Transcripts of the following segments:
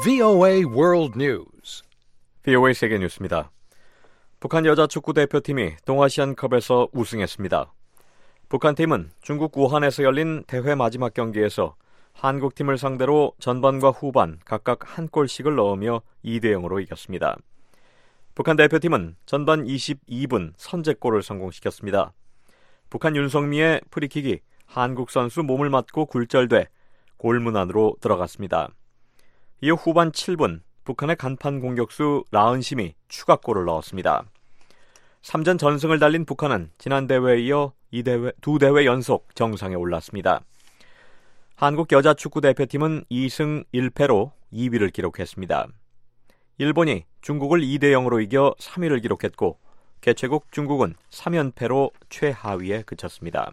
VOA World News. VOA 세계 뉴스입니다. 북한 여자 축구 대표팀이 동아시안컵에서 우승했습니다. 북한팀은 중국 우한에서 열린 대회 마지막 경기에서 한국팀을 상대로 전반과 후반 각각 한 골씩을 넣으며 2대0으로 이겼습니다. 북한 대표팀은 전반 22분 선제골을 성공시켰습니다. 북한 윤성미의 프리킥이 한국 선수 몸을 맞고 굴절돼 골문 안으로 들어갔습니다. 이어 후반 7분 북한의 간판 공격수 라은심이 추가골을 넣었습니다. 3전 전승을 달린 북한은 지난 대회에 이어 두 대회 연속 정상에 올랐습니다. 한국 여자 축구 대표팀은 2승 1패로 2위를 기록했습니다. 일본이 중국을 2대0으로 이겨 3위를 기록했고 개최국 중국은 3연패로 최하위에 그쳤습니다.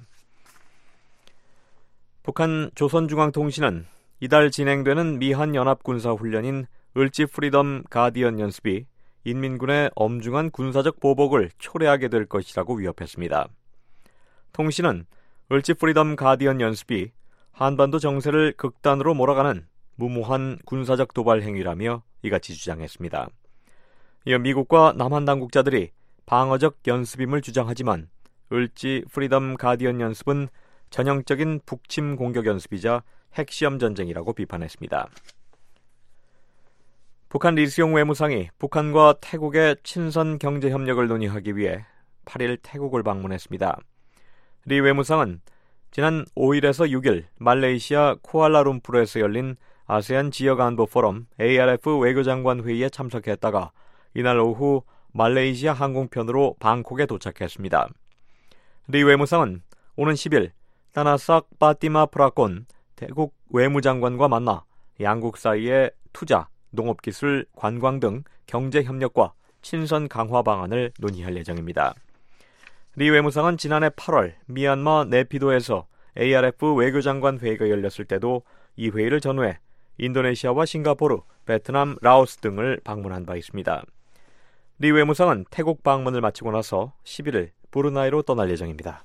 북한 조선중앙통신은 이달 진행되는 미한연합군사훈련인 을지 프리덤 가디언 연습이 인민군의 엄중한 군사적 보복을 초래하게 될 것이라고 위협했습니다. 통신은 을지 프리덤 가디언 연습이 한반도 정세를 극단으로 몰아가는 무모한 군사적 도발 행위라며 이같이 주장했습니다. 이어 미국과 남한 당국자들이 방어적 연습임을 주장하지만 을지 프리덤 가디언 연습은 전형적인 북침 공격 연습이자 핵시험 전쟁이라고 비판했습니다. 북한 리수용 외무상이 북한과 태국의 친선 경제 협력을 논의하기 위해 8일 태국을 방문했습니다. 리 외무상은 지난 5일에서 6일 말레이시아 쿠알라룸푸르에서 열린 아세안 지역안보 포럼 ARF 외교장관 회의에 참석했다가 이날 오후 말레이시아 항공편으로 방콕에 도착했습니다. 리 외무상은 오는 10일 따나삭 파티마 프라콘 태국 외무장관과 만나 양국 사이의 투자, 농업기술, 관광 등 경제협력과 친선 강화 방안을 논의할 예정입니다. 리 외무상은 지난해 8월 미얀마 네피도에서 ARF 외교장관 회의가 열렸을 때도 이 회의를 전후해 인도네시아와 싱가포르, 베트남, 라오스 등을 방문한 바 있습니다. 리 외무상은 태국 방문을 마치고 나서 11일 브루나이로 떠날 예정입니다.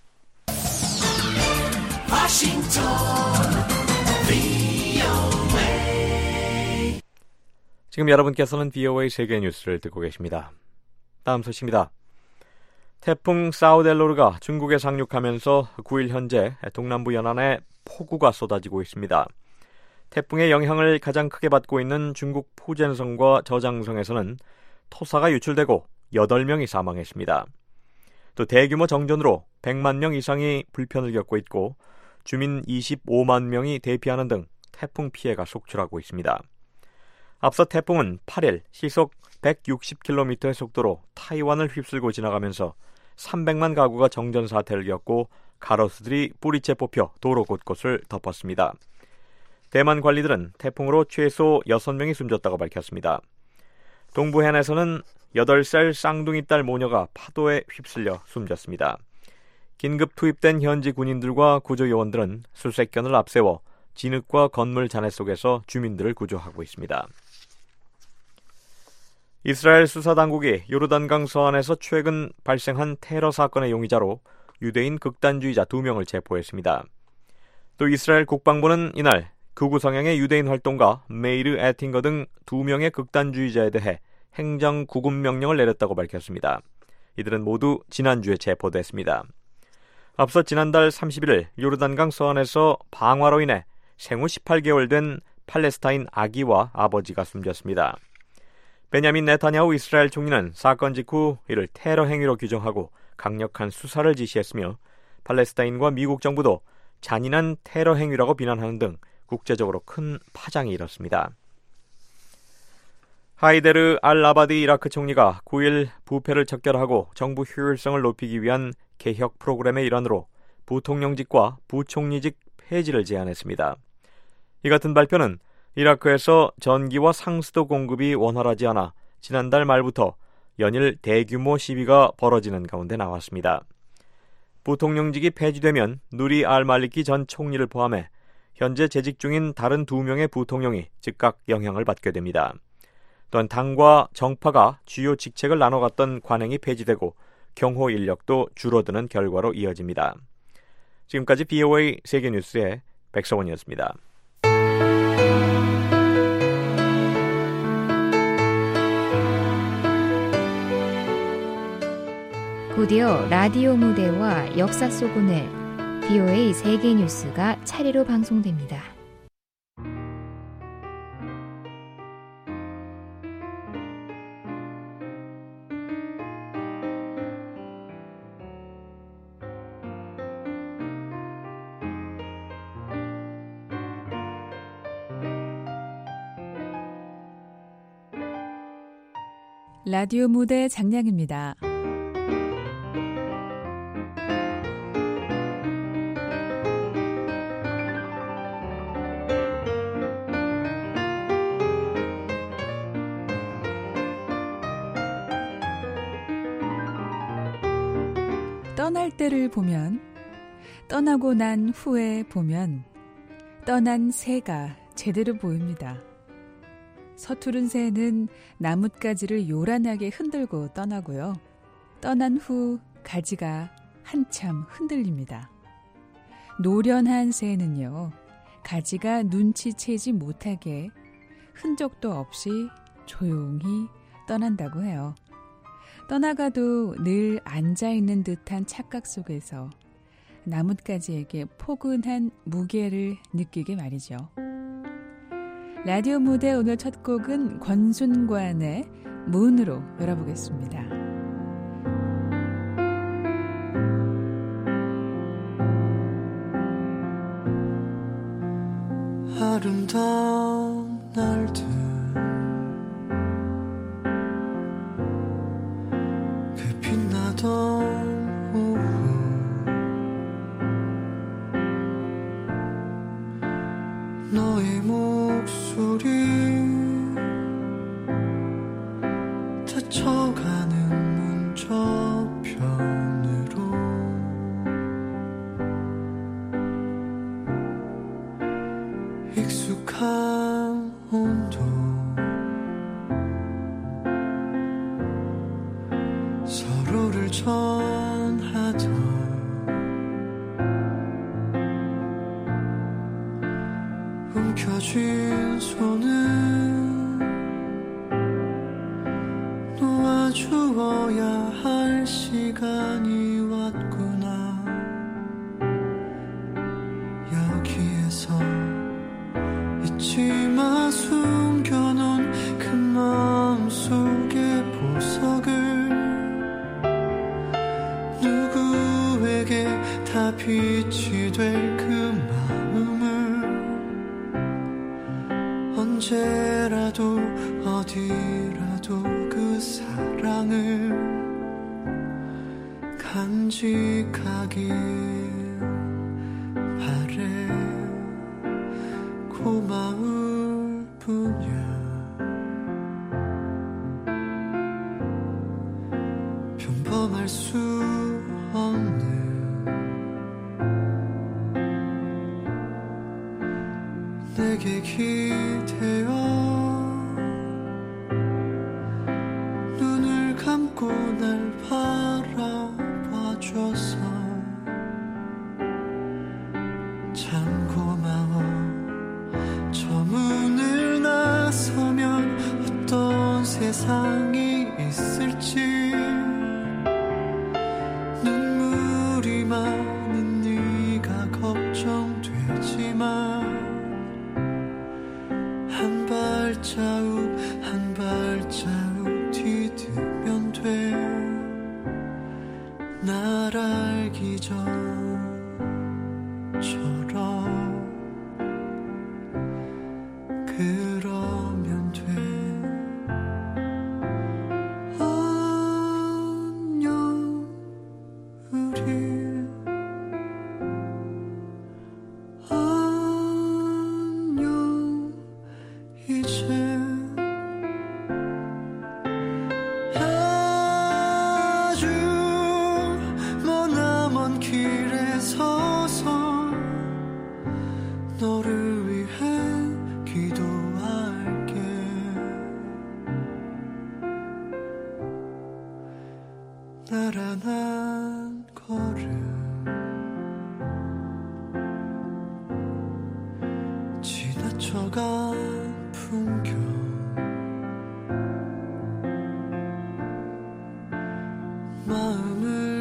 지금 여러분께서는 VOA 세계 뉴스를 듣고 계십니다. 다음 소식입니다. 태풍 사우델로르가 중국에 상륙하면서 9일 현재 동남부 연안에 폭우가 쏟아지고 있습니다. 태풍의 영향을 가장 크게 받고 있는 중국 푸젠성과 저장성에서는 토사가 유출되고 8명이 사망했습니다. 또 대규모 정전으로 100만 명 이상이 불편을 겪고 있고 주민 25만 명이 대피하는 등 태풍 피해가 속출하고 있습니다. 앞서 태풍은 8일 시속 160km의 속도로 타이완을 휩쓸고 지나가면서 300만 가구가 정전 사태를 겪고 가로수들이 뿌리째 뽑혀 도로 곳곳을 덮었습니다. 대만 관리들은 태풍으로 최소 6명이 숨졌다고 밝혔습니다. 동부 해안에서는 8살 쌍둥이 딸 모녀가 파도에 휩쓸려 숨졌습니다. 긴급 투입된 현지 군인들과 구조요원들은 수색견을 앞세워 진흙과 건물 잔해 속에서 주민들을 구조하고 있습니다. 이스라엘 수사당국이 요르단강 서안에서 최근 발생한 테러 사건의 용의자로 유대인 극단주의자 2명을 체포했습니다. 또 이스라엘 국방부는 이날 극우 성향의 유대인 활동가 메이르 에팅거 등 2명의 극단주의자에 대해 행정 구금 명령을 내렸다고 밝혔습니다. 이들은 모두 지난주에 체포됐습니다. 앞서 지난달 31일 요르단강 서안에서 방화로 인해 생후 18개월 된 팔레스타인 아기와 아버지가 숨졌습니다. 베냐민 네타냐후 이스라엘 총리는 사건 직후 이를 테러 행위로 규정하고 강력한 수사를 지시했으며 팔레스타인과 미국 정부도 잔인한 테러 행위라고 비난하는 등 국제적으로 큰 파장이 일었습니다. 하이데르 알-아바디 이라크 총리가 9일 부패를 척결하고 정부 효율성을 높이기 위한 개혁 프로그램의 일환으로 부통령직과 부총리직 폐지를 제안했습니다. 이 같은 발표는 이라크에서 전기와 상수도 공급이 원활하지 않아 지난달 말부터 연일 대규모 시위가 벌어지는 가운데 나왔습니다. 부통령직이 폐지되면 누리 알-말리키 전 총리를 포함해 현재 재직 중인 다른 2명의 부통령이 즉각 영향을 받게 됩니다. 또한 당과 정파가 주요 직책을 나눠갔던 관행이 폐지되고 경호 인력도 줄어드는 결과로 이어집니다. 지금까지 VOA 세계뉴스의 백성원이었습니다. 곧이어 라디오 무대와 역사 속 오늘 VOA 세계 뉴스가 차례로 방송됩니다. 라디오 무대 장량입니다. 떠날 때를 보면, 떠나고 난 후에 보면 떠난 새가 제대로 보입니다. 서투른 새는 나뭇가지를 요란하게 흔들고 떠나고요. 떠난 후 가지가 한참 흔들립니다. 노련한 새는요, 가지가 눈치채지 못하게 흔적도 없이 조용히 떠난다고 해요. 떠나가도 늘 앉아있는 듯한 착각 속에서 나뭇가지에게 포근한 무게를 느끼게 말이죠. 라디오 무대 오늘 첫 곡은 권순관의 문으로 열어보겠습니다. 아름다운 날들 그 빛나던 오후 너의 목소리 스쳐가는 문저편으로 익숙한 온도 서로를 전하던 움켜쥔 손은 놓아주어야 할 시간이 왔구나. 여기에서 잊지마 숨겨놓은 그 마음속의 보석을 누구에게 다 빛이 될 그 마음을 언제라도 어디라도 그 사랑을 간직하길 바래. 고마울 뿐이야. 평범할 수 없는 내게 기대어 눈을 감고 날 바라봐줘서 참 고마워. 저 문을 나서면 어떤 세상이 있을지 눈물이 많은 네가 걱정되지만 한 발자국 한 발자국 디디면 돼. 날 알기 전처럼 그러면 돼. 안녕 우리 안녕 이제 아주 머나먼 길에 서서 너를 위해 기도할게. 나란한 걸음 지나쳐간 풍경 마음을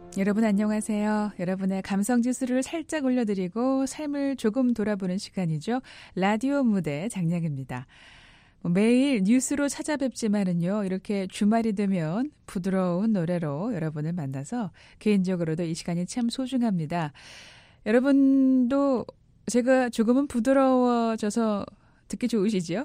여러분 안녕하세요. 여러분의 감성지수를 살짝 올려드리고 삶을 조금 돌아보는 시간이죠. 라디오 무대 장량입니다. 매일 뉴스로 찾아뵙지만은요. 이렇게 주말이 되면 부드러운 노래로 여러분을 만나서 개인적으로도 이 시간이 참 소중합니다. 여러분도 제가 조금은 부드러워져서 듣기 좋으시죠?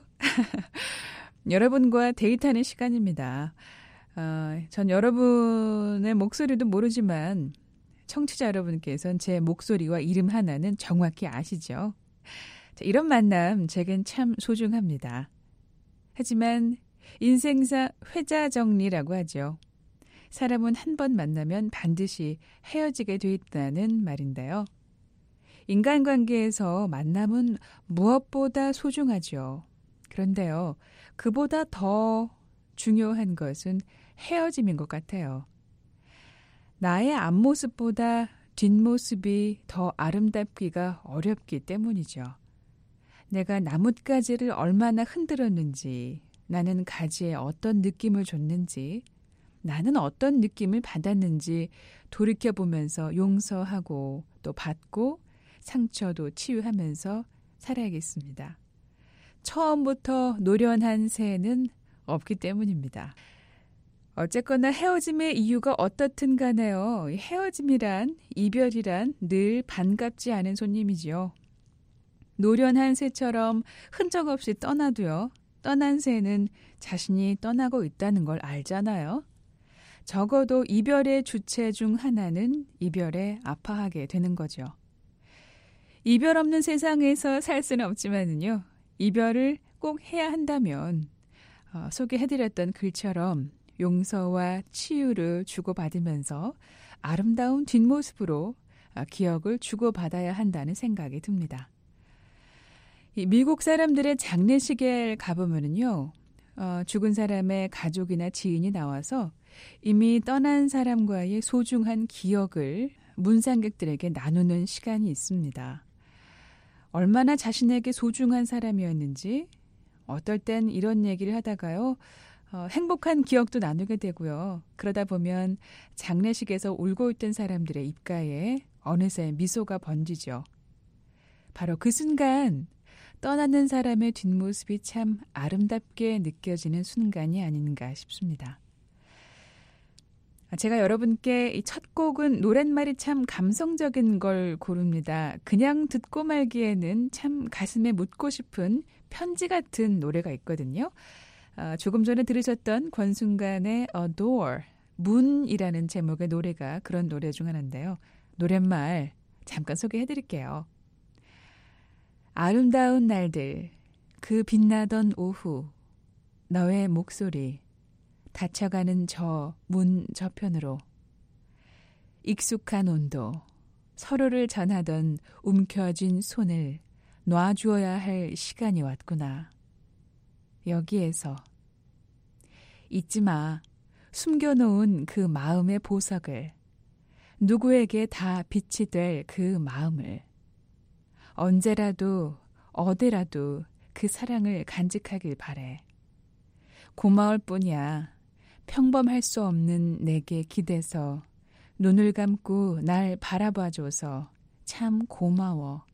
여러분과 데이트하는 시간입니다. 전 여러분의 목소리도 모르지만 청취자 여러분께서는 제 목소리와 이름 하나는 정확히 아시죠? 자, 이런 만남 제겐 참 소중합니다. 하지만 인생사 회자 정리라고 하죠. 사람은 한 번 만나면 반드시 헤어지게 돼 있다는 말인데요. 인간관계에서 만남은 무엇보다 소중하죠. 그런데요, 그보다 더 중요한 것은 헤어짐인 것 같아요. 나의 앞모습보다 뒷모습이 더 아름답기가 어렵기 때문이죠. 내가 나뭇가지를 얼마나 흔들었는지, 나는 가지에 어떤 느낌을 줬는지, 나는 어떤 느낌을 받았는지 돌이켜보면서 용서하고 또 받고 상처도 치유하면서 살아야겠습니다. 처음부터 노련한 새는 없기 때문입니다. 어쨌거나 헤어짐의 이유가 어떻든 간에요. 헤어짐이란, 이별이란 늘 반갑지 않은 손님이지요. 노련한 새처럼 흔적 없이 떠나도요. 떠난 새는 자신이 떠나고 있다는 걸 알잖아요. 적어도 이별의 주체 중 하나는 이별에 아파하게 되는 거죠. 이별 없는 세상에서 살 수는 없지만은요. 이별을 꼭 해야 한다면 소개해드렸던 글처럼 용서와 치유를 주고받으면서 아름다운 뒷모습으로 기억을 주고받아야 한다는 생각이 듭니다. 이 미국 사람들의 장례식에 가보면은요, 죽은 사람의 가족이나 지인이 나와서 이미 떠난 사람과의 소중한 기억을 문상객들에게 나누는 시간이 있습니다. 얼마나 자신에게 소중한 사람이었는지, 어떨 땐 이런 얘기를 하다가요, 행복한 기억도 나누게 되고요. 그러다 보면 장례식에서 울고 있던 사람들의 입가에 어느새 미소가 번지죠. 바로 그 순간 떠나는 사람의 뒷모습이 참 아름답게 느껴지는 순간이 아닌가 싶습니다. 제가 여러분께 이 첫 곡은 노랫말이 참 감성적인 걸 고릅니다. 그냥 듣고 말기에는 참 가슴에 묻고 싶은 편지 같은 노래가 있거든요. 조금 전에 들으셨던 권순관의 Adore, 문이라는 제목의 노래가 그런 노래 중 하나인데요. 노랫말 잠깐 소개해드릴게요. 아름다운 날들, 그 빛나던 오후, 너의 목소리, 닫혀가는 저 문 저편으로, 익숙한 온도, 서로를 전하던 움켜쥔 손을 놔주어야 할 시간이 왔구나. 여기에서 잊지 마. 숨겨놓은 그 마음의 보석을, 누구에게 다 빛이 될 그 마음을, 언제라도 어디라도 그 사랑을 간직하길 바래. 고마울 뿐이야. 평범할 수 없는 내게 기대서 눈을 감고 날 바라봐줘서 참 고마워.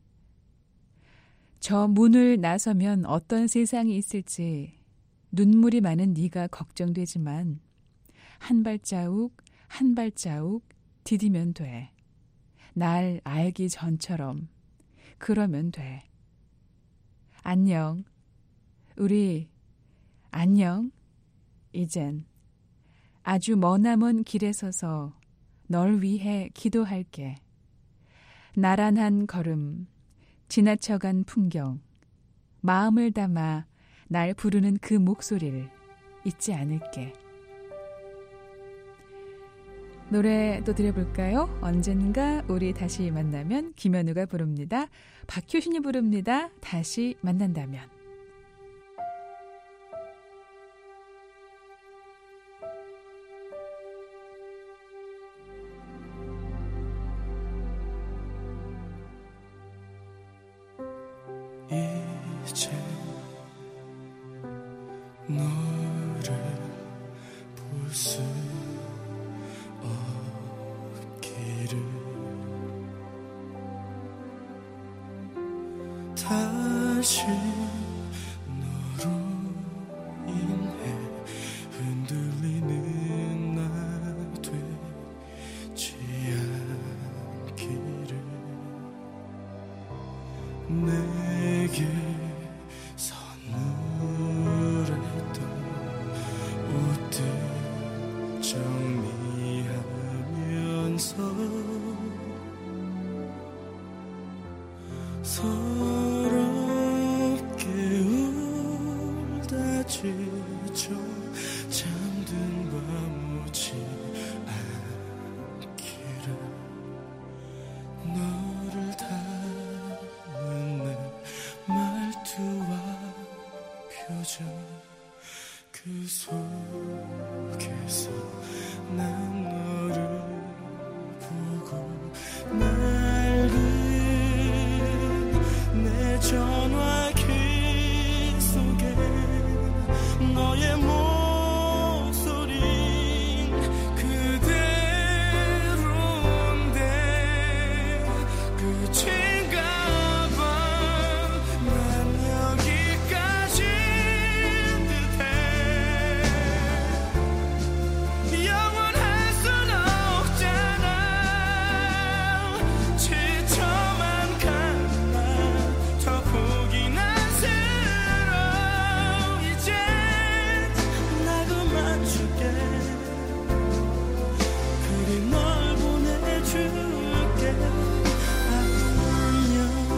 저 문을 나서면 어떤 세상이 있을지 눈물이 많은 네가 걱정되지만 한 발자국 한 발자국 디디면 돼. 날 알기 전처럼 그러면 돼. 안녕. 우리 안녕. 이젠 아주 머나먼 길에 서서 널 위해 기도할게. 나란한 걸음, 지나쳐간 풍경, 마음을 담아 날 부르는 그 목소리를 잊지 않을게. 노래 또 들어볼까요? 언젠가 우리 다시 만나면, 김현우가 부릅니다. 박효신이 부릅니다. 다시 만난다면. 이제 너를 볼 수 없기에 다시 너로 인해 흔들리는 나 되지 않기를 내게 선물했던 옷들 정리하면서 서럽게 울다 지쳐 잠든 밤 오지 않기를 너를 닮은 내 말투와 표정 그 속에서 난 너를 보고 낡은 내 전화기 속에 너의 목소리 그대로인데 끝인가 봐 난 여기까지인 듯해 영원할 순 없잖아 지쳐만 가나 더 보기 난스러워 이제 나 그만 줄게 그리 널 보내줄게 안녕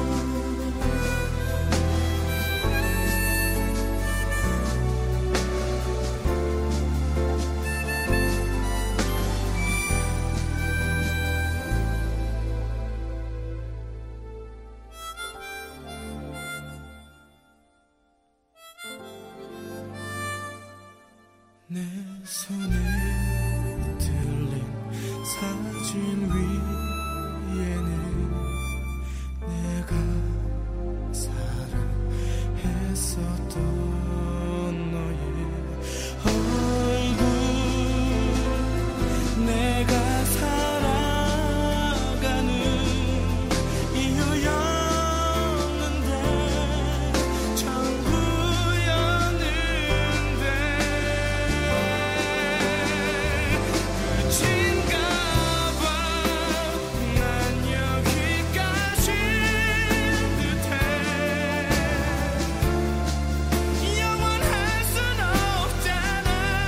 내 손에 들린 사진 위에는 내가 사랑했었던 너의 얼굴 내가 살아가는 이유였는데 전부였는데 끝인가 봐 난 여기까지인 듯해 영원할 순 없잖아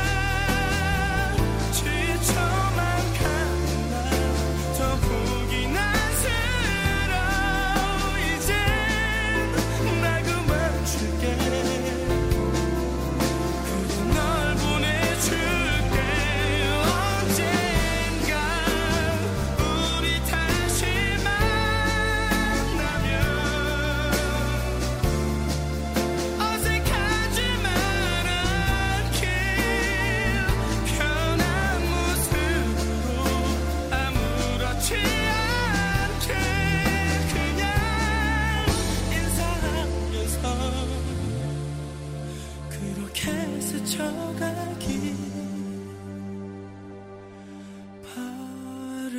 지쳐만 가나 더 보기 난스러워 이젠 나 그만 줄게 그리 널 보내줄게 언젠가 우리 다시 만나면 어색하지만 않길 편한 모습으로 아무렇지 않게 그냥 인사하면서 그렇게 스쳐가길 바래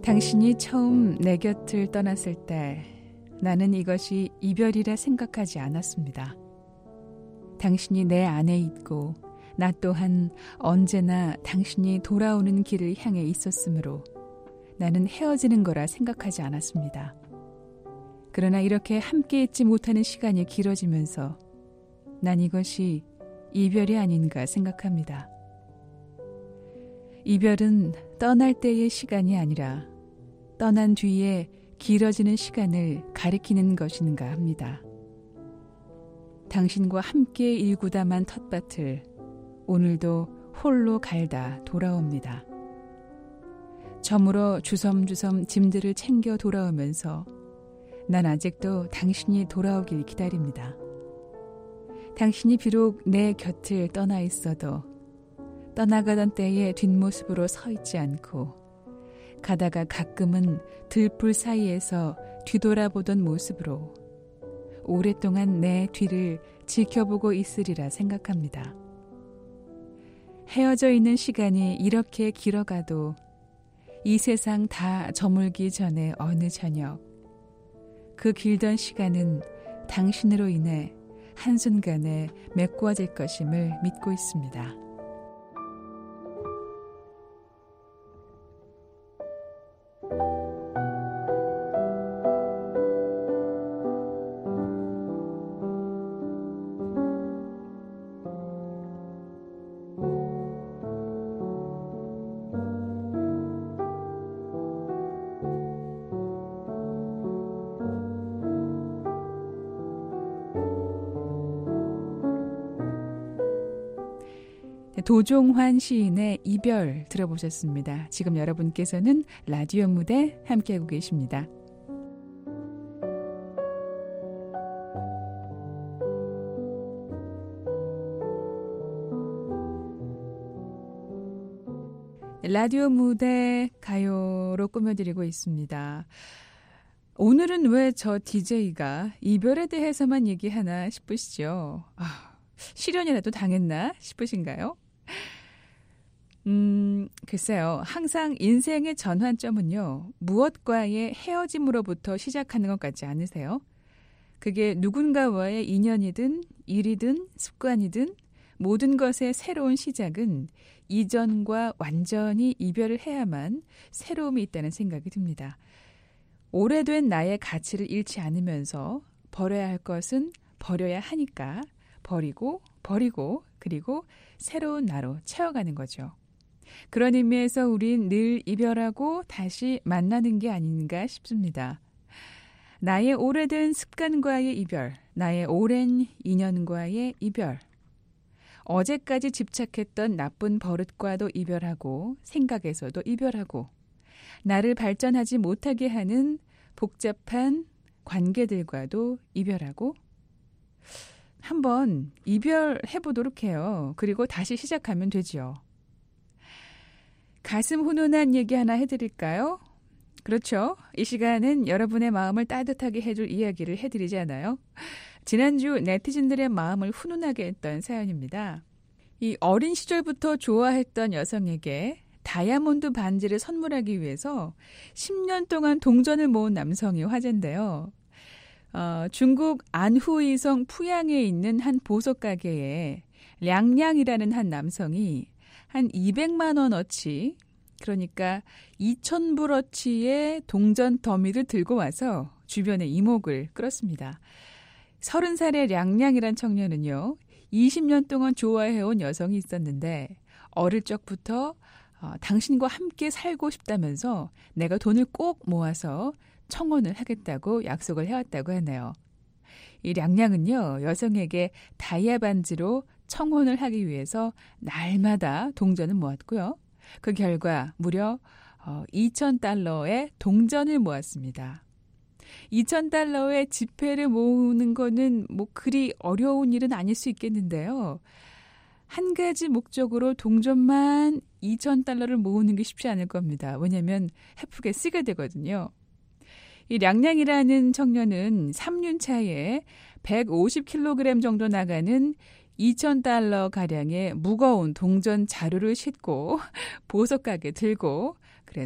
당신이 처음 내 곁을 떠났을 때 나는 이것이 이별이라 생각하지 않았습니다. 당신이 내 안에 있고 나 또한 언제나 당신이 돌아오는 길을 향해 있었으므로 나는 헤어지는 거라 생각하지 않았습니다. 그러나 이렇게 함께 있지 못하는 시간이 길어지면서 난 이것이 이별이 아닌가 생각합니다. 이별은 떠날 때의 시간이 아니라 떠난 뒤에 길어지는 시간을 가리키는 것인가 합니다. 당신과 함께 일구다만 텃밭을 오늘도 홀로 갈다 돌아옵니다. 저물어 주섬주섬 짐들을 챙겨 돌아오면서 난 아직도 당신이 돌아오길 기다립니다. 당신이 비록 내 곁을 떠나 있어도 떠나가던 때의 뒷모습으로 서 있지 않고 가다가 가끔은 들불 사이에서 뒤돌아보던 모습으로 오랫동안 내 뒤를 지켜보고 있으리라 생각합니다. 헤어져 있는 시간이 이렇게 길어가도 이 세상 다 저물기 전에 어느 저녁 그 길던 시간은 당신으로 인해 한순간에 메꿔질 것임을 믿고 있습니다. 도종환 시인의 이별 들어보셨습니다. 지금 여러분께서는 라디오 무대 함께하고 계십니다. 라디오 무대 가요로 꾸며드리고 있습니다. 오늘은 왜 저 DJ가 이별에 대해서만 얘기하나 싶으시죠? 실연이라도 당했나 싶으신가요? 글쎄요. 항상 인생의 전환점은요. 무엇과의 헤어짐으로부터 시작하는 것 같지 않으세요? 그게 누군가와의 인연이든 일이든 습관이든 모든 것의 새로운 시작은 이전과 완전히 이별을 해야만 새로움이 있다는 생각이 듭니다. 오래된 나의 가치를 잃지 않으면서 버려야 할 것은 버려야 하니까 버리고 그리고 새로운 나로 채워가는 거죠. 그런 의미에서 우린 늘 이별하고 다시 만나는 게 아닌가 싶습니다. 나의 오래된 습관과의 이별, 나의 오랜 인연과의 이별, 어제까지 집착했던 나쁜 버릇과도 이별하고 생각에서도 이별하고 나를 발전하지 못하게 하는 복잡한 관계들과도 이별하고 한번 이별해보도록 해요. 그리고 다시 시작하면 되죠. 가슴 훈훈한 얘기 하나 해드릴까요? 그렇죠. 이 시간은 여러분의 마음을 따뜻하게 해줄 이야기를 해드리잖아요. 지난주 네티즌들의 마음을 훈훈하게 했던 사연입니다. 이 어린 시절부터 좋아했던 여성에게 다이아몬드 반지를 선물하기 위해서 10년 동안 동전을 모은 남성이 화제인데요. 중국 안후이성 푸양에 있는 한 보석 가게에 량량이라는 한 남성이 한 200만 원어치, 그러니까 2,000불어치의 동전 더미를 들고 와서 주변에 이목을 끌었습니다. 30살의 량량이란 청년은요, 20년 동안 좋아해온 여성이 있었는데 어릴 적부터 당신과 함께 살고 싶다면서 내가 돈을 꼭 모아서 청혼을 하겠다고 약속을 해왔다고 하네요. 이 량량은요, 여성에게 다이아 반지로 청혼을 하기 위해서 날마다 동전을 모았고요. 그 결과 무려 2,000달러의 동전을 모았습니다. 2,000달러의 지폐를 모으는 거는 그리 어려운 일은 아닐 수 있겠는데요. 한 가지 목적으로 동전만 2,000달러를 모으는 게 쉽지 않을 겁니다. 왜냐하면 헤프게 쓰게 되거든요. 이 량량이라는 청년은 3년 차에 150kg 정도 나가는 2,000달러 가량의 무거운 동전 자루를 싣고 보석 가게 들고 그래서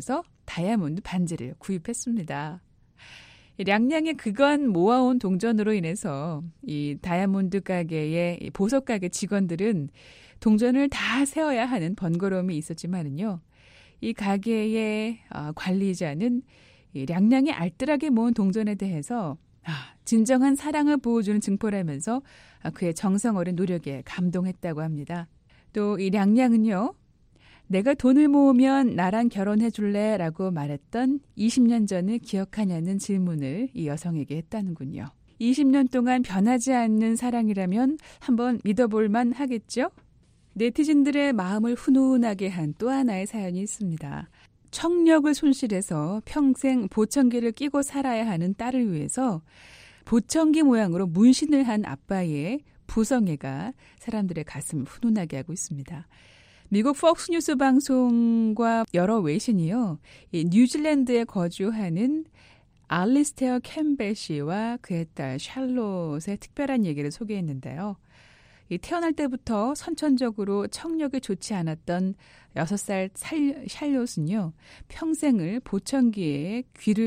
다이아몬드 반지를 구입했습니다. 량량의 그간 모아온 동전으로 인해서 이 다이아몬드 가게의 보석 가게 직원들은 동전을 다 세워야 하는 번거로움이 있었지만은요. 이 가게의 관리자는 이 량량이 알뜰하게 모은 동전에 대해서 진정한 사랑을 보여주는 증표라면서 그의 정성 어린 노력에 감동했다고 합니다. 또 이 량량은요. 내가 돈을 모으면 나랑 결혼해 줄래? 라고 말했던 20년 전을 기억하냐는 질문을 이 여성에게 했다는군요. 20년 동안 변하지 않는 사랑이라면 한번 믿어볼 만 하겠죠? 네티즌들의 마음을 훈훈하게 한 또 하나의 사연이 있습니다. 청력을 손실해서 평생 보청기를 끼고 살아야 하는 딸을 위해서 보청기 모양으로 문신을 한 아빠의 부성애가 사람들의 가슴을 훈훈하게 하고 있습니다. 미국 폭스뉴스 방송과 여러 외신이요. 이 뉴질랜드에 거주하는 알리스테어 캠벨 씨와 그의 딸 샬롯의 특별한 얘기를 소개했는데요. 이 태어날 때부터 선천적으로 청력이 좋지 않았던 6살 샬롯은요. 평생을 보청기를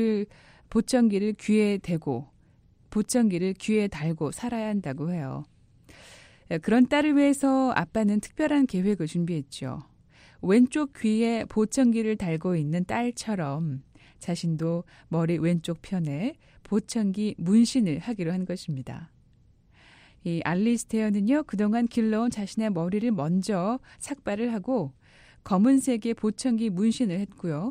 귀에 대고 보청기를 귀에 달고 살아야 한다고 해요. 그런 딸을 위해서 아빠는 특별한 계획을 준비했죠. 왼쪽 귀에 보청기를 달고 있는 딸처럼 자신도 머리 왼쪽 편에 보청기 문신을 하기로 한 것입니다. 이 알리스테어는요. 그동안 길러온 자신의 머리를 먼저 삭발을 하고 검은색의 보청기 문신을 했고요.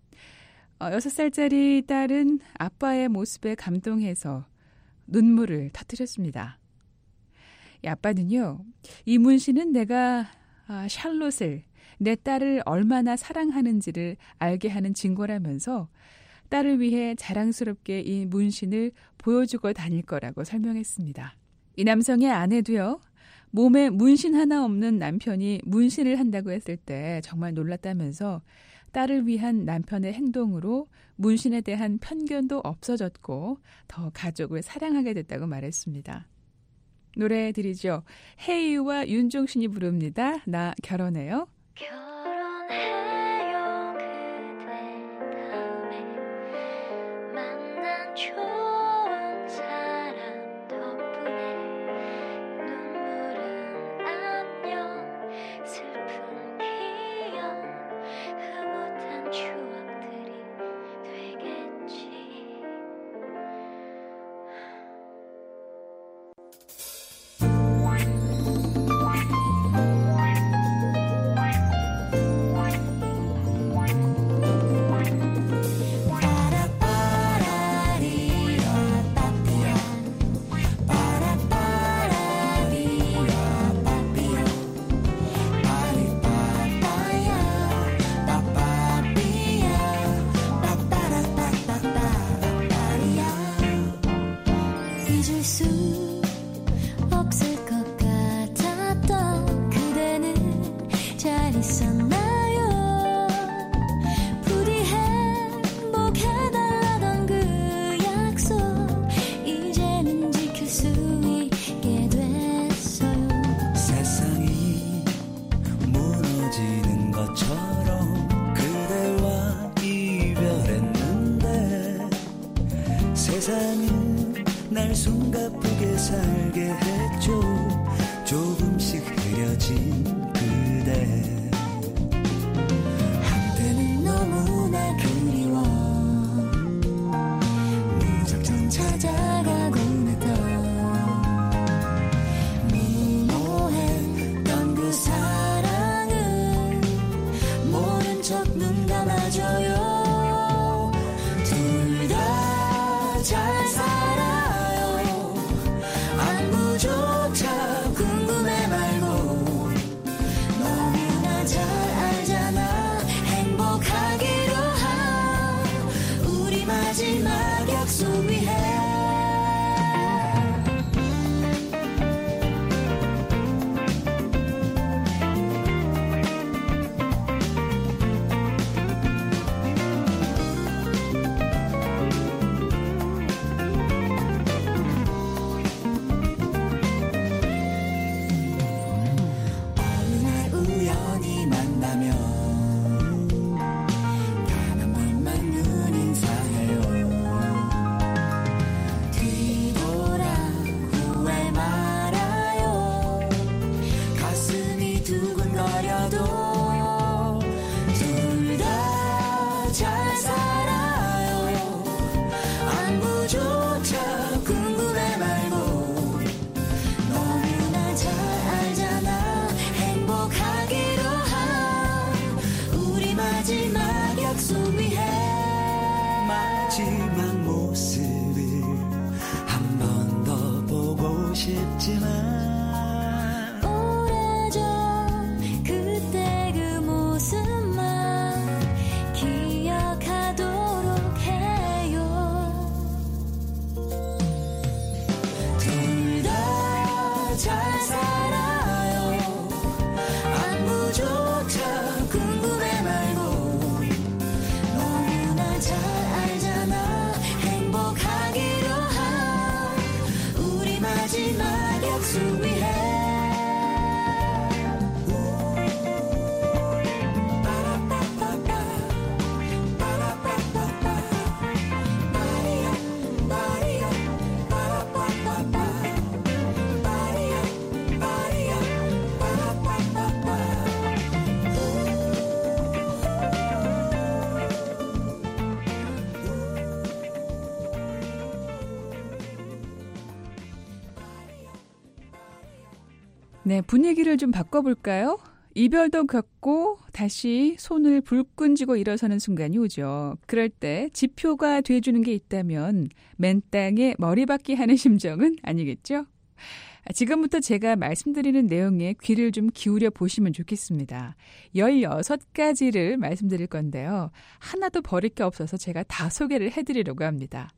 6살짜리 딸은 아빠의 모습에 감동해서 눈물을 터뜨렸습니다. 이 아빠는요. 이 문신은 내가 샬롯을 내 딸을 얼마나 사랑하는지를 알게 하는 증거라면서 딸을 위해 자랑스럽게 이 문신을 보여주고 다닐 거라고 설명했습니다. 이 남성의 아내도요. 몸에 문신 하나 없는 남편이 문신을 한다고 했을 때 정말 놀랐다면서 딸을 위한 남편의 행동으로 문신에 대한 편견도 없어졌고 더 가족을 사랑하게 됐다고 말했습니다. 노래 드리죠. 헤이유와 윤종신이 부릅니다. 나 결혼해요. 결혼해요 그대 다음에 만난 좋은 사람 덕분에 눈물은 안녕 슬픈 기억 흐뭇한 추억들이 되겠지. 잊을 수 없을 것 같았던 그대는 잘 있었나요? 부디 행복해달라던 그 약속 이제는 지킬 수 있게 됐어요. 세상이 무너지는 것처럼 그대와 이별했는데 세상은 날 숨가쁘게 살게 했죠. 조금씩 흐려진 그대 한때는 너무나 그리워 무작정 찾아가곤 했던 무모했던 그 사랑은 모른 척 눈 감아줘요. 둘 다 잘 살아요. 안부조차 궁금해 말고 잘 살아요. 안부조차 궁금해 말고 너무나 잘 알잖아. 행복하기로 한 우리 마지막 약속 위해 마지막 모습을 한 번 더 보고 싶지만 오래전 그때 그 모습만 기억하도록 해요. 둘 다 잘 살아요. 안부조차 궁금해 말고 너무나 잘 알잖아. 행복하기로 한 우리 마지막 약속 위해 네, 분위기를 좀 바꿔볼까요? 이별도 겪고 다시 손을 불끈 쥐고 일어서는 순간이 오죠. 그럴 때 지표가 돼주는 게 있다면 맨땅에 머리박기 하는 심정은 아니겠죠? 지금부터 제가 말씀드리는 내용에 귀를 좀 기울여 보시면 좋겠습니다. 16가지를 말씀드릴 건데요. 하나도 버릴 게 없어서 제가 다 소개를 해드리려고 합니다.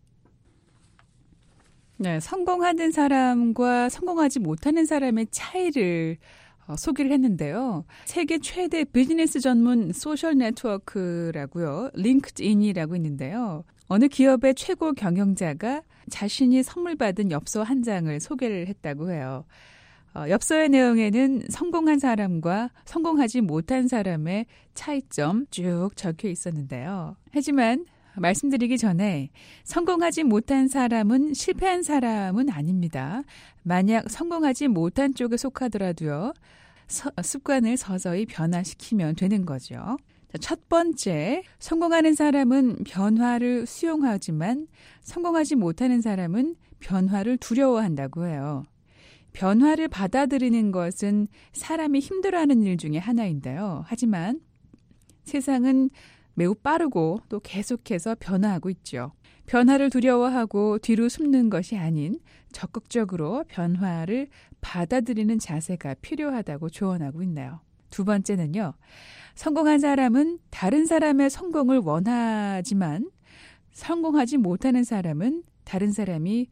네, 성공하는 사람과 성공하지 못하는 사람의 차이를 소개를 했는데요. 세계 최대 비즈니스 전문 소셜 네트워크라고요. 링크드인이라고 있는데요. 어느 기업의 최고 경영자가 자신이 선물 받은 엽서 한 장을 소개를 했다고 해요. 엽서의 내용에는 성공한 사람과 성공하지 못한 사람의 차이점 쭉 적혀 있었는데요. 하지만 말씀드리기 전에 성공하지 못한 사람은 실패한 사람은 아닙니다. 만약 성공하지 못한 쪽에 속하더라도요. 습관을 서서히 변화시키면 되는 거죠. 첫 번째, 성공하는 사람은 변화를 수용하지만 성공하지 못하는 사람은 변화를 두려워한다고 해요. 변화를 받아들이는 것은 사람이 힘들어하는 일 중에 하나인데요. 하지만 세상은 매우 빠르고 또 계속해서 변화하고 있죠. 변화를 두려워하고 뒤로 숨는 것이 아닌 적극적으로 변화를 받아들이는 자세가 필요하다고 조언하고 있네요. 두 번째는요. 성공한 사람은 다른 사람의 성공을 원하지만 성공하지 못하는 사람은 다른 사람이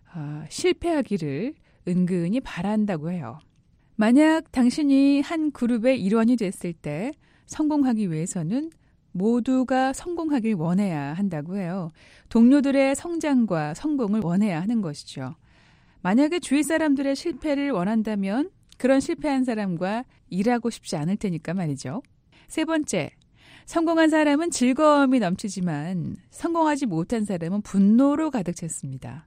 실패하기를 은근히 바란다고 해요. 만약 당신이 한 그룹의 일원이 됐을 때 성공하기 위해서는 모두가 성공하길 원해야 한다고 해요. 동료들의 성장과 성공을 원해야 하는 것이죠. 만약에 주위 사람들의 실패를 원한다면 그런 실패한 사람과 일하고 싶지 않을 테니까 말이죠. 세 번째, 성공한 사람은 즐거움이 넘치지만 성공하지 못한 사람은 분노로 가득 찼습니다.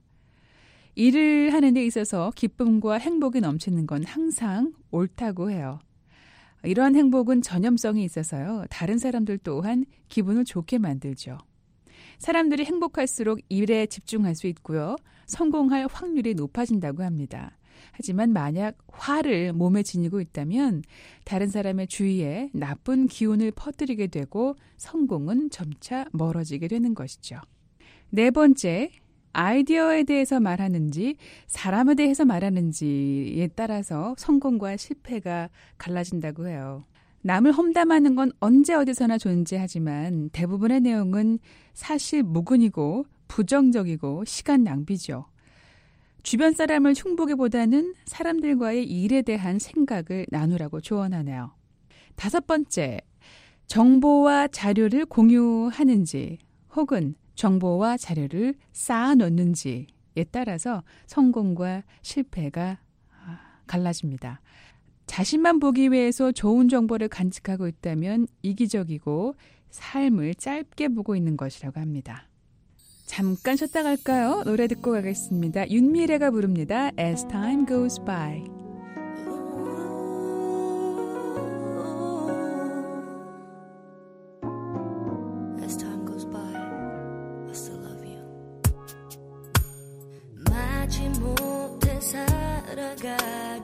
일을 하는 데 있어서 기쁨과 행복이 넘치는 건 항상 옳다고 해요. 이러한 행복은 전염성이 있어서요. 다른 사람들 또한 기분을 좋게 만들죠. 사람들이 행복할수록 일에 집중할 수 있고요. 성공할 확률이 높아진다고 합니다. 하지만 만약 화를 몸에 지니고 있다면 다른 사람의 주위에 나쁜 기운을 퍼뜨리게 되고 성공은 점차 멀어지게 되는 것이죠. 네 번째, 아이디어에 대해서 말하는지 사람에 대해서 말하는지에 따라서 성공과 실패가 갈라진다고 해요. 남을 험담하는 건 언제 어디서나 존재하지만 대부분의 내용은 사실 무근이고 부정적이고 시간 낭비죠. 주변 사람을 흉보기보다는 사람들과의 일에 대한 생각을 나누라고 조언하네요. 다섯 번째, 정보와 자료를 공유하는지 혹은 정보와 자료를 쌓아놓는지에 따라서 성공과 실패가 갈라집니다. 자신만 보기 위해서 좋은 정보를 간직하고 있다면 이기적이고 삶을 짧게 보고 있는 것이라고 합니다. 잠깐 쉬었다 갈까요? 노래 듣고 가겠습니다. 윤미래가 부릅니다. As time goes by.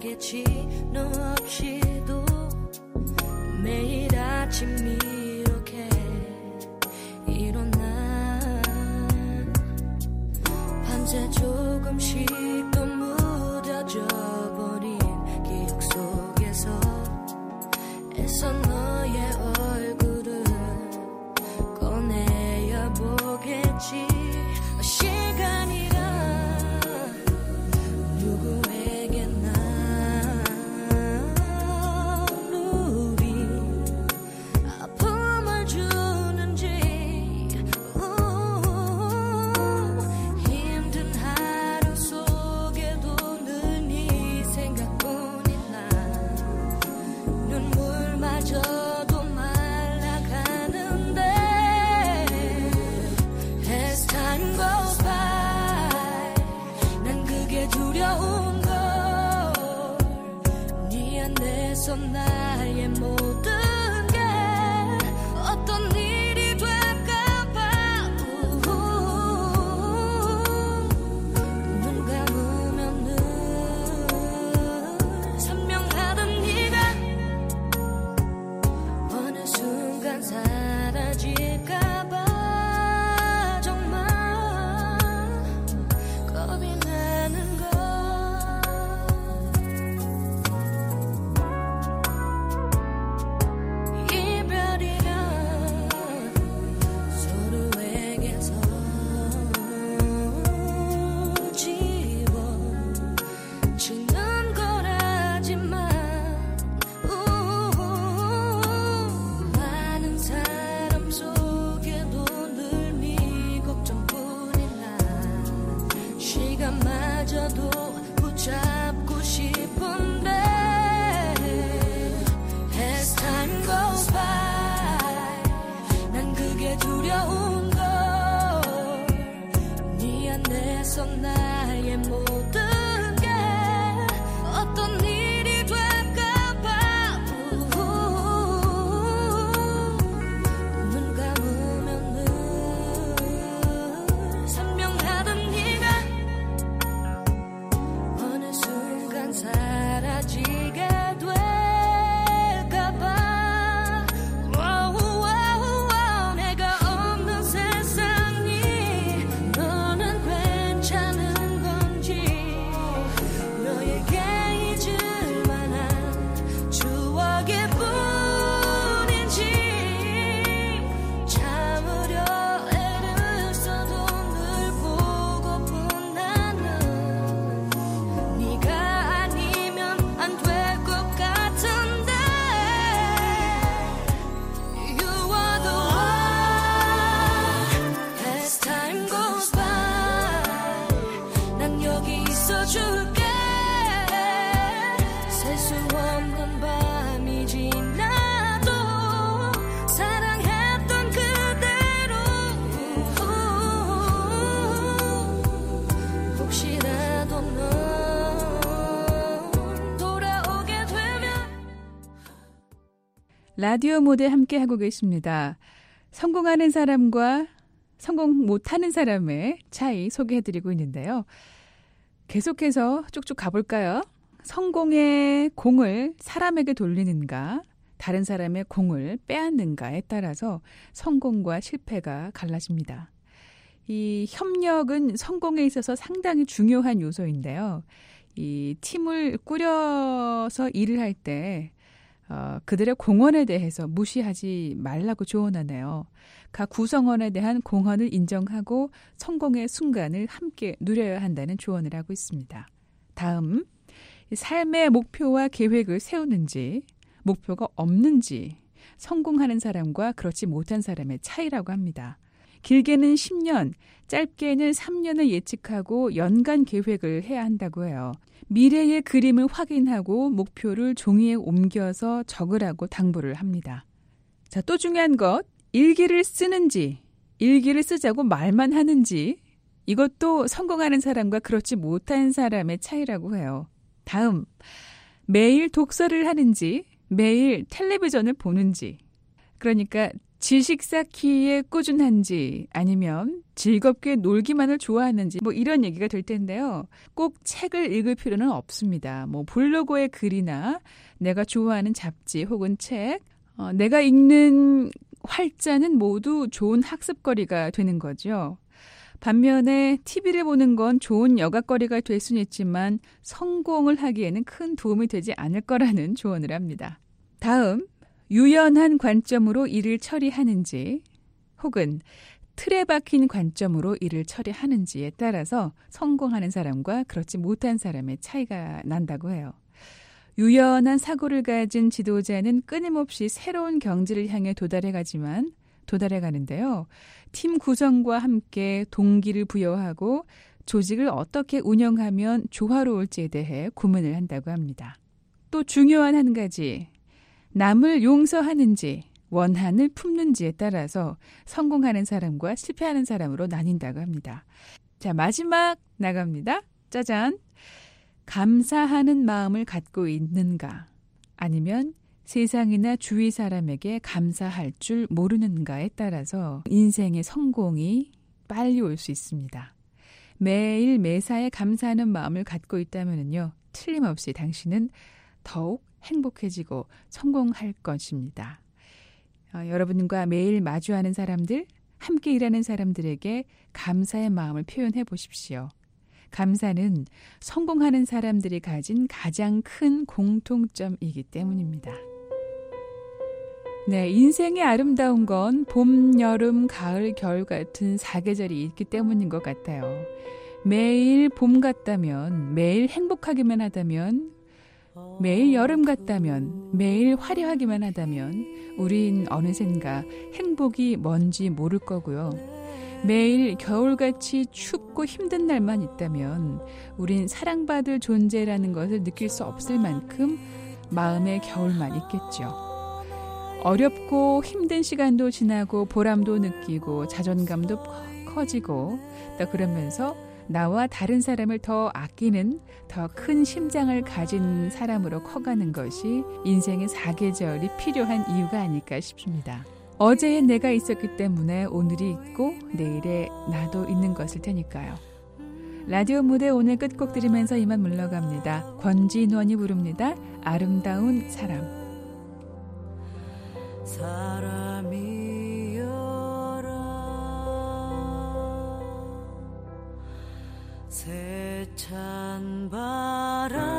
알겠지 너 없이도 매일 아침 이렇게 일어나 밤새 조금씩 또 무뎌져 버린 기억 속에서 애써 너의 얼굴을 꺼내야 보겠지 시간이란 누구에게나 우리 아픔을 주는지 힘든 하루 속에도 늘 네 생각뿐인 나 눈물마저도 말라가는데 As time goes by 난 그게 두려운 걸 네 안에서 나의 모든 게 어떤 일이 될까봐 눈 감으면 늘 선명하던 네가 어느 순간 사라질까봐 정말 겁이 나는 걸 이별이란 서로에게서 지워지는 거라지만 많은 사람 속에도 늘 네 걱정뿐인 나 시간마저도 붙잡고 싶은데 As time goes by 난 그게 두려운 걸 네 안에서 나의 모든 게 어떤 일이 될까봐 눈 감으면 늘 선명하던 네가 어느 순간 사라지게 될까봐 내가 없는 세상이 너는 괜찮은 건지 너에게 잊을 만한 추억일 뿐인지 참으려 애를 써도 늘 보고픈 나는 네가 아니면 안 될 것 같은데 You are the one As time goes by 난 여기 있어줄게 셀 수 없는 밤이 지나도 사랑했던 그대로 혹시라도 넌 돌아오게 되면 라디오 모델 함께 하고 계십니다. 성공하는 사람과 성공 못하는 사람의 차이 소개해드리고 있는데요. 계속해서 쭉쭉 가볼까요? 성공의 공을 사람에게 돌리는가, 다른 사람의 공을 빼앗는가에 따라서 성공과 실패가 갈라집니다. 이 협력은 성공에 있어서 상당히 중요한 요소인데요. 이 팀을 꾸려서 일을 할 때 그들의 공헌에 대해서 무시하지 말라고 조언하네요. 각 구성원에 대한 공헌을 인정하고 성공의 순간을 함께 누려야 한다는 조언을 하고 있습니다. 다음, 삶의 목표와 계획을 세우는지, 목표가 없는지 성공하는 사람과 그렇지 못한 사람의 차이라고 합니다. 길게는 10년, 짧게는 3년을 예측하고 연간 계획을 해야 한다고 해요. 미래의 그림을 확인하고 목표를 종이에 옮겨서 적으라고 당부를 합니다. 자, 또 중요한 것, 일기를 쓰는지, 일기를 쓰자고 말만 하는지, 이것도 성공하는 사람과 그렇지 못한 사람의 차이라고 해요. 다음, 매일 독서를 하는지, 매일 텔레비전을 보는지, 그러니까 지식 쌓기에 꾸준한지 아니면 즐겁게 놀기만을 좋아하는지 뭐 이런 얘기가 될 텐데요. 꼭 책을 읽을 필요는 없습니다. 뭐 블로그의 글이나 내가 좋아하는 잡지 혹은 책, 내가 읽는 활자는 모두 좋은 학습거리가 되는 거죠. 반면에 TV를 보는 건 좋은 여가거리가 될 수는 있지만 성공을 하기에는 큰 도움이 되지 않을 거라는 조언을 합니다. 다음, 유연한 관점으로 일을 처리하는지 혹은 틀에 박힌 관점으로 일을 처리하는지에 따라서 성공하는 사람과 그렇지 못한 사람의 차이가 난다고 해요. 유연한 사고를 가진 지도자는 끊임없이 새로운 경지를 향해 도달해가는데요. 팀 구성과 함께 동기를 부여하고 조직을 어떻게 운영하면 조화로울지에 대해 고민을 한다고 합니다. 또 중요한 한 가지, 남을 용서하는지 원한을 품는지에 따라서 성공하는 사람과 실패하는 사람으로 나뉜다고 합니다. 자, 마지막 나갑니다. 짜잔! 감사하는 마음을 갖고 있는가? 아니면 세상이나 주위 사람에게 감사할 줄 모르는가에 따라서 인생의 성공이 빨리 올 수 있습니다. 매일 매사에 감사하는 마음을 갖고 있다면요, 틀림없이 당신은 더욱 행복해지고 성공할 것입니다. 여러분과 매일 마주하는 사람들, 함께 일하는 사람들에게 감사의 마음을 표현해 보십시오. 감사는 성공하는 사람들이 가진 가장 큰 공통점이기 때문입니다. 네, 인생의 아름다운 건 봄, 여름, 가을, 겨울 같은 사계절이 있기 때문인 것 같아요. 매일 봄 같다면, 매일 행복하기만 하다면, 매일 여름 같다면, 매일 화려하기만 하다면 우린 어느샌가 행복이 뭔지 모를 거고요. 매일 겨울같이 춥고 힘든 날만 있다면 우린 사랑받을 존재라는 것을 느낄 수 없을 만큼 마음의 겨울만 있겠죠. 어렵고 힘든 시간도 지나고 보람도 느끼고 자존감도 커지고 또 그러면서 나와 다른 사람을 더 아끼는 더 큰 심장을 가진 사람으로 커가는 것이 인생의 사계절이 필요한 이유가 아닐까 싶습니다. 어제의 내가 있었기 때문에 오늘이 있고 내일의 나도 있는 것일 테니까요. 라디오 무대 오늘 끝곡 들으면서 이만 물러갑니다. 권진원이 부릅니다. 아름다운 사람. 사람이여라 세찬 바람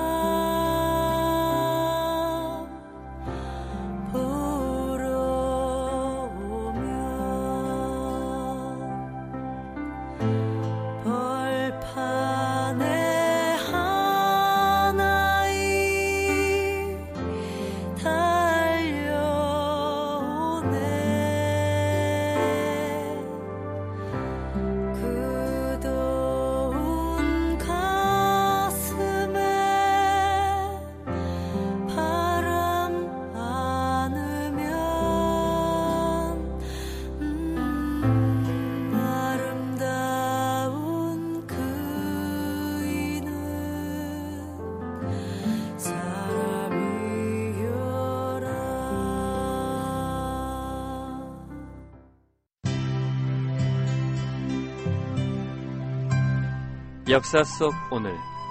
역사 속 오늘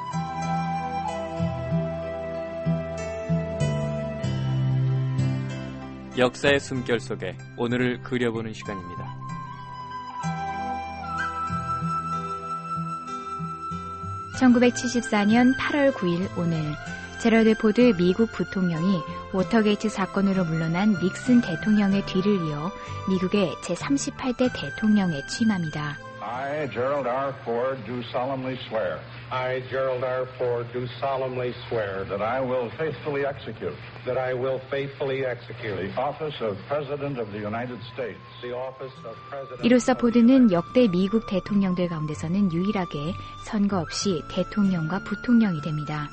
역사의 숨결 속에 오늘을 그려보는 시간입니다. (1974년 8월 9일) 오늘 제러드 포드 미국 부통령이 워터게이트 사건으로 물러난 닉슨 대통령의 뒤를 이어 미국의 제38대 대통령에 취임합니다. I, Gerald R. Ford, do solemnly swear. I, Gerald R. Ford, do solemnly swear that I will faithfully execute the office of President of the United States. 이로써 포드는 역대 미국 대통령들 가운데서는 유일하게 선거 없이 대통령과 부통령이 됩니다.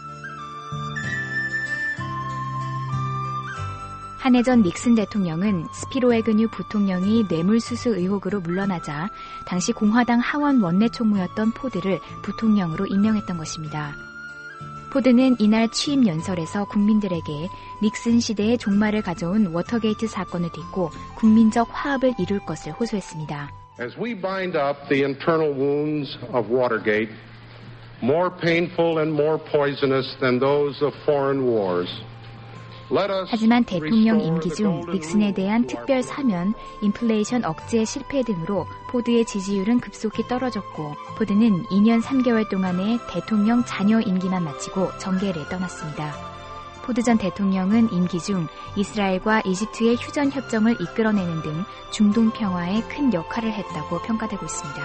한 해 전 닉슨 대통령은 스피로 애그뉴 부통령이 뇌물수수 의혹으로 물러나자 당시 공화당 하원 원내 총무였던 포드를 부통령으로 임명했던 것입니다. 포드는 이날 취임 연설에서 국민들에게 닉슨 시대의 종말을 가져온 워터게이트 사건을 딛고 국민적 화합을 이룰 것을 호소했습니다. As we bind up the internal wounds of Watergate, more painful and more poisonous than those of foreign wars, 하지만 대통령 임기 중 닉슨에 대한 특별 사면, 인플레이션 억제 실패 등으로 포드의 지지율은 급속히 떨어졌고 포드는 2년 3개월 동안의 대통령 잔여 임기만 마치고 정계를 떠났습니다. 포드 전 대통령은 임기 중 이스라엘과 이집트의 휴전 협정을 이끌어내는 등 중동 평화에 큰 역할을 했다고 평가되고 있습니다.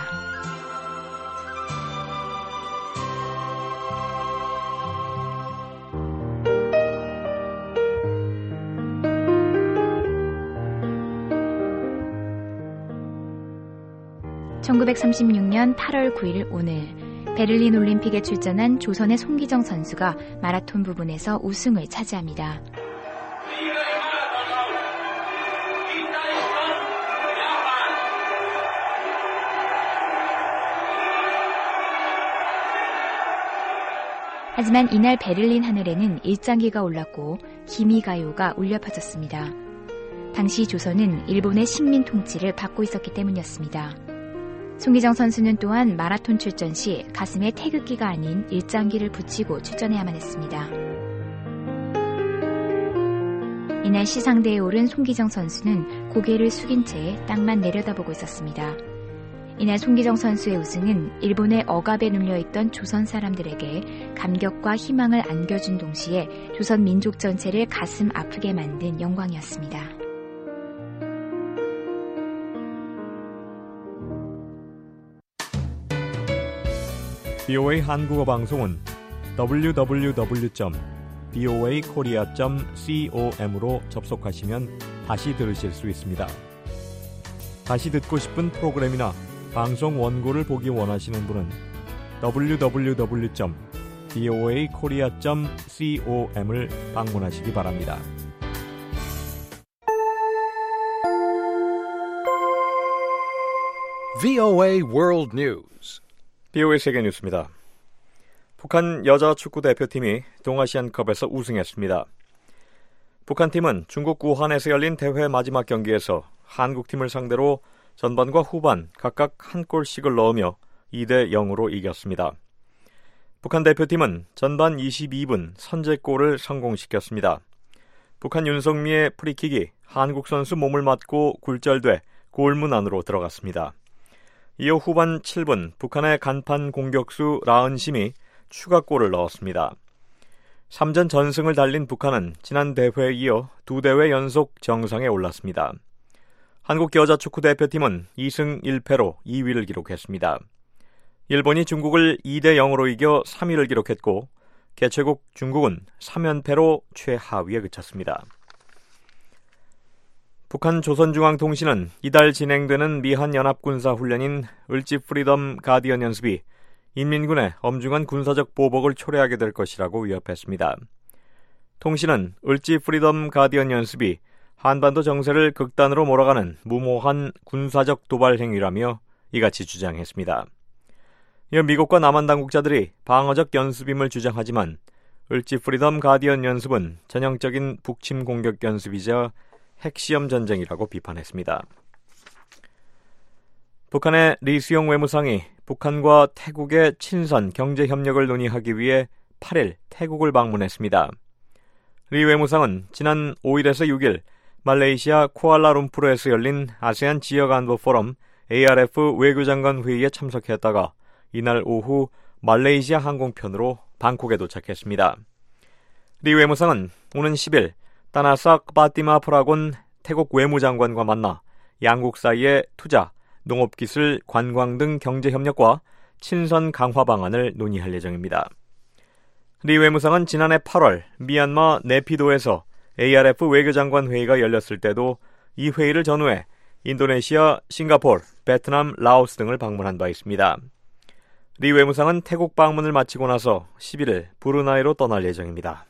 (1936년 8월 9일) 오늘 베를린 올림픽에 출전한 조선의 송기정 선수가 마라톤 부분에서 우승을 차지합니다. 하지만 이날 베를린 하늘에는 일장기가 올랐고 기미가요가 울려 퍼졌습니다. 당시 조선은 일본의 식민 통치를 받고 있었기 때문이었습니다. 송기정 선수는 또한 마라톤 출전 시 가슴에 태극기가 아닌 일장기를 붙이고 출전해야만 했습니다. 이날 시상대에 오른 송기정 선수는 고개를 숙인 채 땅만 내려다보고 있었습니다. 이날 송기정 선수의 우승은 일본의 억압에 눌려있던 조선 사람들에게 감격과 희망을 안겨준 동시에 조선 민족 전체를 가슴 아프게 만든 영광이었습니다. BOA 한국어 방송은 www.boakorea.com으로 접속하시면 다시 들으실 수 있습니다. 다시 듣고 싶은 프로그램이나 방송 원고를 보기 원하시는 분은 www.boakorea.com을 방문하시기 바랍니다. VOA World News. BOA 세계 뉴스입니다. 북한 여자 축구 대표팀이 동아시안컵에서 우승했습니다. 북한팀은 중국 우한에서 열린 대회 마지막 경기에서 한국팀을 상대로 전반과 후반 각각 한 골씩을 넣으며 2대 0으로 이겼습니다. 북한 대표팀은 전반 22분 선제골을 성공시켰습니다. 북한 윤석미의 프리킥이 한국 선수 몸을 맞고 굴절돼 골문 안으로 들어갔습니다. 이어 후반 7분 북한의 간판 공격수 라은심이 추가골을 넣었습니다. 3전 전승을 달린 북한은 지난 대회에 이어 2대회 연속 정상에 올랐습니다. 한국 여자 축구 대표팀은 2승 1패로 2위를 기록했습니다. 일본이 중국을 2대 0으로 이겨 3위를 기록했고 개최국 중국은 3연패로 최하위에 그쳤습니다. 북한 조선중앙통신은 이달 진행되는 미한연합군사훈련인 을지 프리덤 가디언 연습이 인민군의 엄중한 군사적 보복을 초래하게 될 것이라고 위협했습니다. 통신은 을지 프리덤 가디언 연습이 한반도 정세를 극단으로 몰아가는 무모한 군사적 도발 행위라며 이같이 주장했습니다. 이어 미국과 남한 당국자들이 방어적 연습임을 주장하지만 을지 프리덤 가디언 연습은 전형적인 북침 공격 연습이자 핵시험 전쟁이라고 비판했습니다. 북한의 리수용 외무상이 북한과 태국의 친선 경제협력을 논의하기 위해 8일 태국을 방문했습니다. 리 외무상은 지난 5일에서 6일 말레이시아 쿠알라룸푸르에서 열린 아세안 지역안보 포럼 ARF 외교장관 회의에 참석했다가 이날 오후 말레이시아 항공편으로 방콕에 도착했습니다. 리 외무상은 오는 10일 따나삭 파티마 프라곤 태국 외무장관과 만나 양국 사이의 투자, 농업기술, 관광 등 경제협력과 친선 강화 방안을 논의할 예정입니다. 리 외무상은 지난해 8월 미얀마 네피도에서 ARF 외교장관 회의가 열렸을 때도 이 회의를 전후해 인도네시아, 싱가포르, 베트남, 라오스 등을 방문한 바 있습니다. 리 외무상은 태국 방문을 마치고 나서 11일 브루나이로 떠날 예정입니다.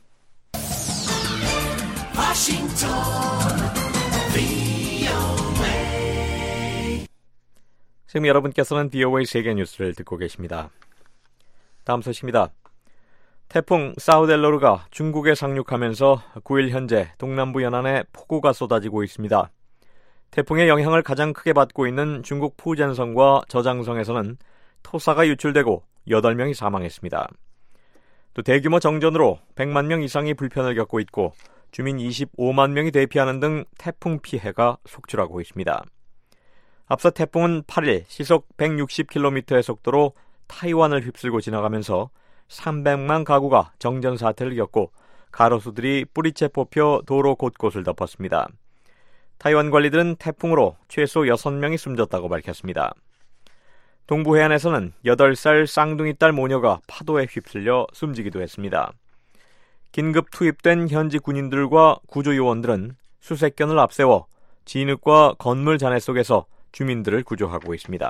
지금 여러분께서는 BOA 세계 뉴스를 듣고 계십니다. 다음 소식입니다. 태풍 사우델로르가 중국에 상륙하면서 9일 현재 동남부 연안에 폭우가 쏟아지고 있습니다. 태풍의 영향을 가장 크게 받고 있는 중국 푸젠성과 저장성에서는 토사가 유출되고 8명이 사망했습니다. 또 대규모 정전으로 100만 명 이상이 불편을 겪고 있고 주민 25만 명이 대피하는 등 태풍 피해가 속출하고 있습니다. 앞서 태풍은 8일 시속 160km의 속도로 타이완을 휩쓸고 지나가면서 300만 가구가 정전 사태를 겪고 가로수들이 뿌리채 뽑혀 도로 곳곳을 덮었습니다. 타이완 관리들은 태풍으로 최소 6명이 숨졌다고 밝혔습니다. 동부 해안에서는 8살 쌍둥이 딸 모녀가 파도에 휩쓸려 숨지기도 했습니다. 긴급 투입된 현지 군인들과 구조요원들은 수색견을 앞세워 진흙과 건물 잔해 속에서 주민들을 구조하고 있습니다.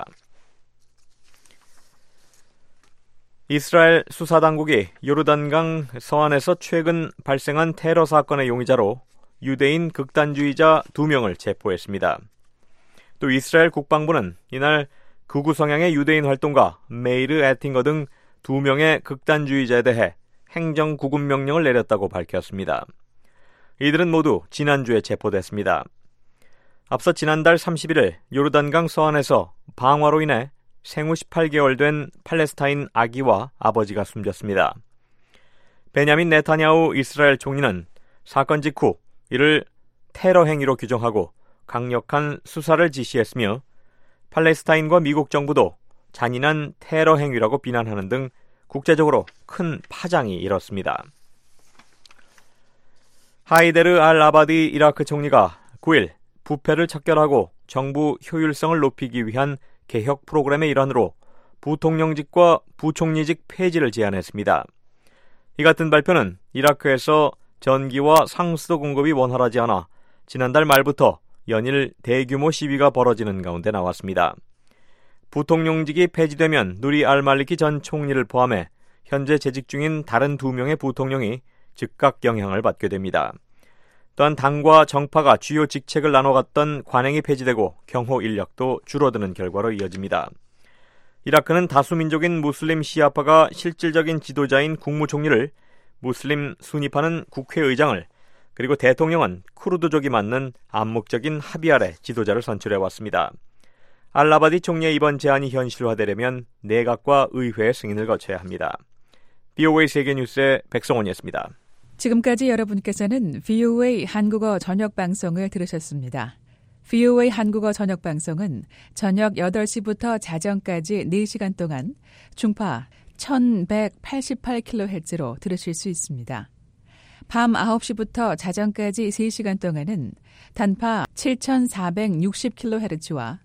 이스라엘 수사당국이 요르단강 서안에서 최근 발생한 테러 사건의 용의자로 유대인 극단주의자 2명을 체포했습니다. 또 이스라엘 국방부는 이날 극우 성향의 유대인 활동가 메이르 에팅거 등 2명의 극단주의자에 대해 행정구금 명령을 내렸다고 밝혔습니다. 이들은 모두 지난주에 체포됐습니다. 앞서 지난달 31일 요르단강 서안에서 방화로 인해 생후 18개월 된 팔레스타인 아기와 아버지가 숨졌습니다. 베냐민 네타냐후 이스라엘 총리는 사건 직후 이를 테러 행위로 규정하고 강력한 수사를 지시했으며 팔레스타인과 미국 정부도 잔인한 테러 행위라고 비난하는 등 국제적으로 큰 파장이 일었습니다. 하이데르 알-아바디 이라크 총리가 9일 부패를 척결하고 정부 효율성을 높이기 위한 개혁 프로그램의 일환으로 부통령직과 부총리직 폐지를 제안했습니다. 이 같은 발표는 이라크에서 전기와 상수도 공급이 원활하지 않아 지난달 말부터 연일 대규모 시위가 벌어지는 가운데 나왔습니다. 부통령직이 폐지되면 누리 알말리키 전 총리를 포함해 현재 재직 중인 다른 2명의 부통령이 즉각 영향을 받게 됩니다. 또한 당과 정파가 주요 직책을 나눠 갖던 관행이 폐지되고 경호 인력도 줄어드는 결과로 이어집니다. 이라크는 다수민족인 무슬림 시아파가 실질적인 지도자인 국무총리를, 무슬림 수니파는 국회의장을, 그리고 대통령은 쿠르드족이 맡는 암묵적인 합의 아래 지도자를 선출해왔습니다. 알라바디 총리의 이번 제안이 현실화되려면 내각과 의회의 승인을 거쳐야 합니다. BOA 세계뉴스의 백성원이었습니다. 지금까지 여러분께서는 VOA 한국어 저녁방송을 들으셨습니다. VOA 한국어 저녁방송은 저녁 8시부터 자정까지 4시간 동안 중파 1188kHz로 들으실 수 있습니다. 밤 9시부터 자정까지 3시간 동안은 단파 7460kHz와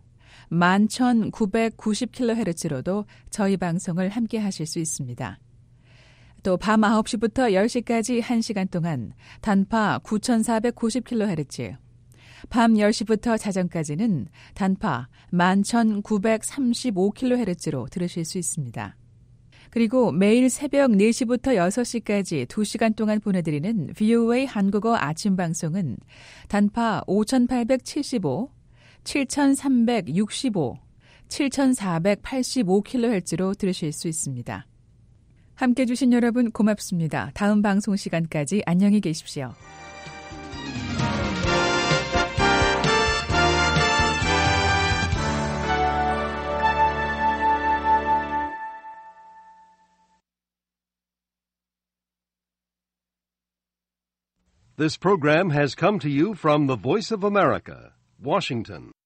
11990kHz로도 저희 방송을 함께 하실 수 있습니다. 또 밤 9시부터 10시까지 1시간 동안 단파 9490kHz, 밤 10시부터 자정까지는 단파 11935kHz로 들으실 수 있습니다. 그리고 매일 새벽 4시부터 6시까지 2시간 동안 보내드리는 VOA 한국어 아침 방송은 단파 5875, 7365, 7485kHz로 들으실 수 있습니다. 함께해 주신 여러분 고맙습니다. 다음 방송 시간까지 안녕히 계십시오. This program has come to you from the Voice of America, Washington.